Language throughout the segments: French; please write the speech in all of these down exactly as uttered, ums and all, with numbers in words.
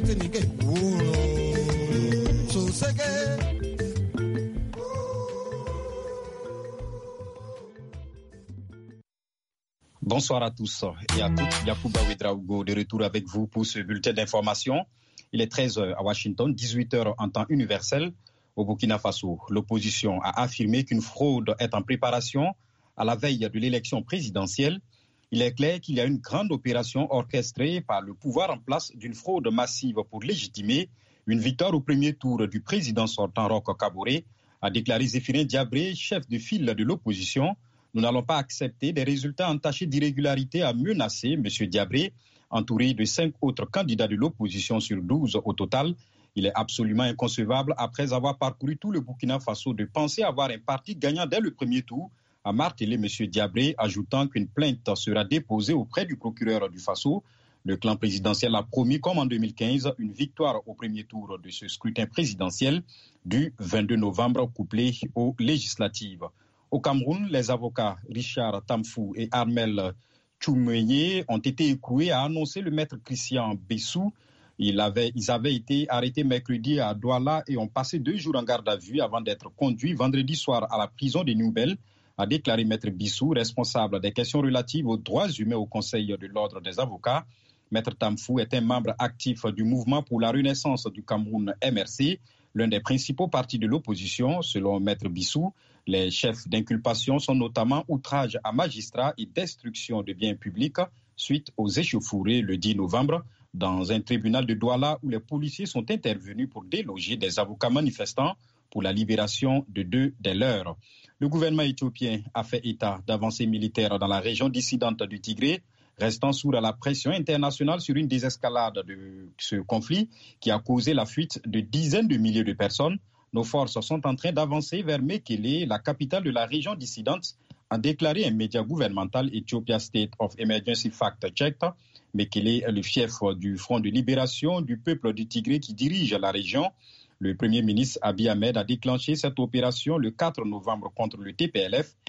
Bonsoir à tous et à toutes. Yacouba Ouedraogo de retour avec vous pour ce bulletin d'information. Il est treize heures à Washington, dix-huit heures en temps universel. Au Burkina Faso, l'opposition a affirmé qu'une fraude est en préparation à la veille de l'élection présidentielle. Il est clair qu'il y a une grande opération orchestrée par le pouvoir en place d'une fraude massive pour légitimer une victoire au premier tour du président sortant Roch Kaboré, a déclaré Zéphirin Diabré, chef de file de l'opposition. Nous n'allons pas accepter des résultats entachés d'irrégularité, a menacé M. Diabré, entouré de cinq autres candidats de l'opposition sur douze au total. Il est absolument inconcevable, après avoir parcouru tout le Burkina Faso, de penser avoir un parti gagnant dès le premier tour, a martelé M. Diabré, ajoutant qu'une plainte sera déposée auprès du procureur du Faso. Le clan présidentiel a promis, comme en deux mille quinze, une victoire au premier tour de ce scrutin présidentiel du vingt-deux novembre, couplé aux législatives. Au Cameroun, les avocats Richard Tamfou et Armel Tchoumeye ont été écroués, a annoncé le maître Christian Bessou. Ils avaient, ils avaient été arrêtés mercredi à Douala et ont passé deux jours en garde à vue avant d'être conduits vendredi soir à la prison de Nouvelle, a déclaré maître Bissou, responsable des questions relatives aux droits humains au Conseil de l'Ordre des avocats. Maître Tamfou est un membre actif du mouvement pour la renaissance du Cameroun M R C, l'un des principaux partis de l'opposition. Selon maître Bissou, les chefs d'inculpation sont notamment outrage à magistrats et destruction de biens publics suite aux échauffourées le dix novembre dans un tribunal de Douala où les policiers sont intervenus pour déloger des avocats manifestants pour la libération de deux des leurs. Le gouvernement éthiopien a fait état d'avancées militaires dans la région dissidente du Tigré, restant sourd à la pression internationale sur une désescalade de ce conflit qui a causé la fuite de dizaines de milliers de personnes. Nos forces sont en train d'avancer vers Mekele, la capitale de la région dissidente, a déclaré un média gouvernemental, Ethiopia State of Emergency Fact Check. Mekele est le fief du Front de libération du peuple du Tigré qui dirige la région. Le Premier ministre Abiy Ahmed a déclenché cette opération le quatre novembre contre le T P L F,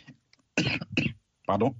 pardon,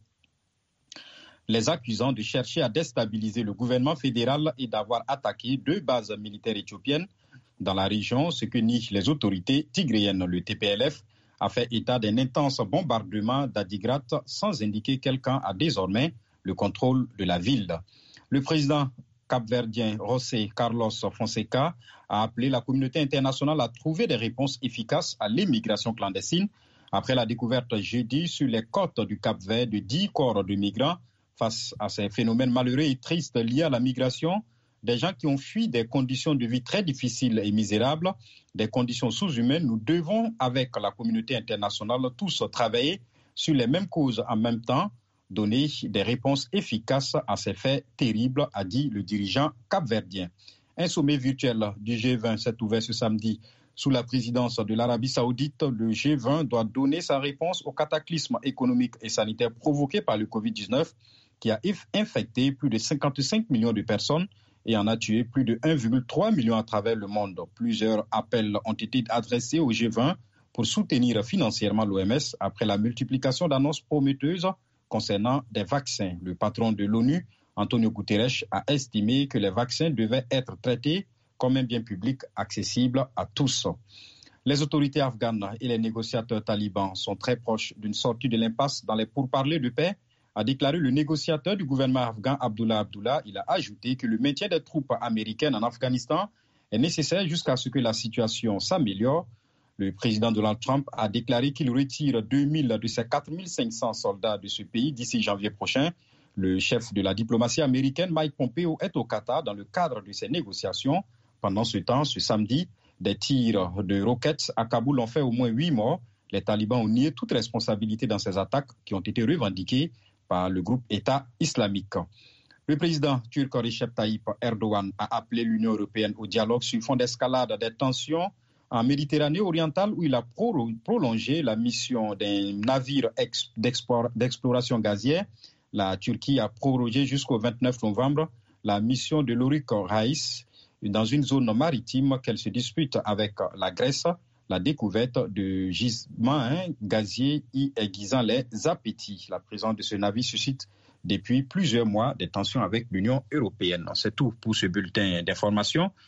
les accusant de chercher à déstabiliser le gouvernement fédéral et d'avoir attaqué deux bases militaires éthiopiennes dans la région, ce que nient les autorités tigréennes. Le T P L F a fait état d'un intense bombardement d'Adigrat sans indiquer quel camp a désormais le contrôle de la ville. Le président capverdien José Carlos Fonseca a appelé la communauté internationale à trouver des réponses efficaces à l'immigration clandestine après la découverte jeudi sur les côtes du Cap-Vert de dix corps de migrants. Face à ces phénomènes malheureux et tristes liés à la migration, des gens qui ont fui des conditions de vie très difficiles et misérables, des conditions sous-humaines, nous devons, avec la communauté internationale, tous travailler sur les mêmes causes en même temps, donner des réponses efficaces à ces faits terribles, a dit le dirigeant capverdien. Un sommet virtuel du G vingt s'est ouvert ce samedi sous la présidence de l'Arabie Saoudite. Le G vingt doit donner sa réponse au cataclysme économique et sanitaire provoqué par le covid dix-neuf qui a infecté plus de cinquante-cinq millions de personnes et en a tué plus de un virgule trois million à travers le monde. Plusieurs appels ont été adressés au G vingt pour soutenir financièrement l'O M S après la multiplication d'annonces prometteuses concernant des vaccins. Le patron de l'ONU, Antonio Guterres, a estimé que les vaccins devaient être traités comme un bien public accessible à tous. Les autorités afghanes et les négociateurs talibans sont très proches d'une sortie de l'impasse dans les pourparlers de paix, a déclaré le négociateur du gouvernement afghan Abdullah Abdullah. Il a ajouté que le maintien des troupes américaines en Afghanistan est nécessaire jusqu'à ce que la situation s'améliore. Le président Donald Trump a déclaré qu'il retire deux mille de ses quatre mille cinq cents soldats de ce pays d'ici janvier prochain. Le chef de la diplomatie américaine, Mike Pompeo, est au Qatar dans le cadre de ces négociations. Pendant ce temps, ce samedi, des tirs de roquettes à Kaboul ont fait au moins huit morts. Les talibans ont nié toute responsabilité dans ces attaques qui ont été revendiquées par le groupe État islamique. Le président turc Recep Tayyip Erdogan a appelé l'Union européenne au dialogue sur fond d'escalade des tensions en Méditerranée orientale où il a prolongé la mission d'un navire d'exploration gazière. La Turquie a prorogé jusqu'au vingt-neuf novembre la mission de l'Orik Reis dans une zone maritime qu'elle se dispute avec la Grèce. La découverte de gisements hein, gaziers y aiguisant les appétits. La présence de ce navire suscite depuis plusieurs mois des tensions avec l'Union européenne. C'est tout pour ce bulletin d'information.